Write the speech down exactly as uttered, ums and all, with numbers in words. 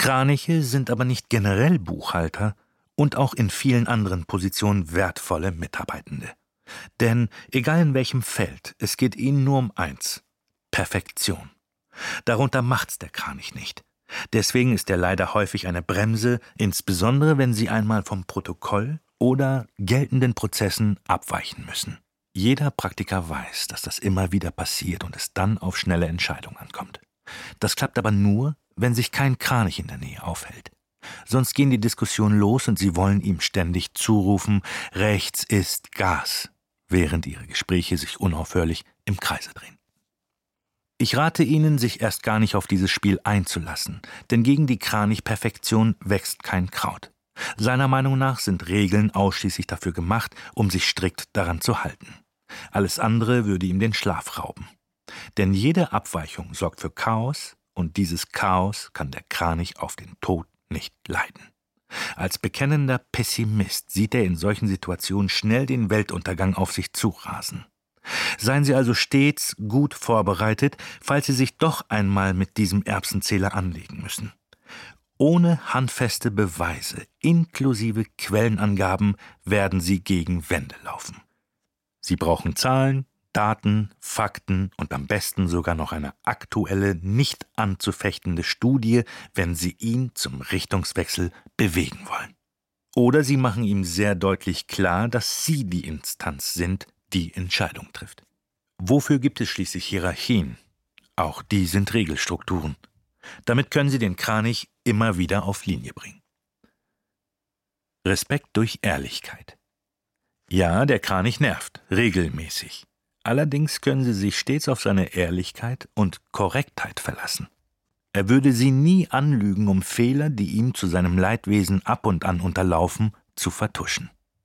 Kraniche sind aber nicht generell Buchhalter und auch in vielen anderen Positionen wertvolle Mitarbeitende. Denn egal in welchem Feld, es geht ihnen nur um eins: Perfektion. Darunter macht's der Kranich nicht. Deswegen ist er leider häufig eine Bremse, insbesondere wenn sie einmal vom Protokoll oder geltenden Prozessen abweichen müssen. Jeder Praktiker weiß, dass das immer wieder passiert und es dann auf schnelle Entscheidungen ankommt. Das klappt aber nur, wenn sich kein Kranich in der Nähe aufhält. Sonst gehen die Diskussionen los und sie wollen ihm ständig zurufen: Rechts ist Gas, während ihre Gespräche sich unaufhörlich im Kreise drehen. Ich rate Ihnen, sich erst gar nicht auf dieses Spiel einzulassen, denn gegen die Kranichperfektion wächst kein Kraut. Seiner Meinung nach sind Regeln ausschließlich dafür gemacht, um sich strikt daran zu halten. Alles andere würde ihm den Schlaf rauben. Denn jede Abweichung sorgt für Chaos, und dieses Chaos kann der Kranich auf den Tod nicht leiden. Als bekennender Pessimist sieht er in solchen Situationen schnell den Weltuntergang auf sich zurasen. Seien Sie also stets gut vorbereitet, falls Sie sich doch einmal mit diesem Erbsenzähler anlegen müssen. Ohne handfeste Beweise, inklusive Quellenangaben, werden Sie gegen Wände laufen. Sie brauchen Zahlen, Daten, Fakten und am besten sogar noch eine aktuelle, nicht anzufechtende Studie, wenn Sie ihn zum Richtungswechsel bewegen wollen. Oder Sie machen ihm sehr deutlich klar, dass Sie die Instanz sind, die Entscheidung trifft. Wofür gibt es schließlich Hierarchien? Auch die sind Regelstrukturen. Damit können Sie den Kranich immer wieder auf Linie bringen. Respekt durch Ehrlichkeit. Ja, der Kranich nervt, regelmäßig. Allerdings können Sie sich stets auf seine Ehrlichkeit und Korrektheit verlassen. Er würde Sie nie anlügen, um Fehler, die ihm zu seinem Leidwesen ab und an unterlaufen, zu vertuschen.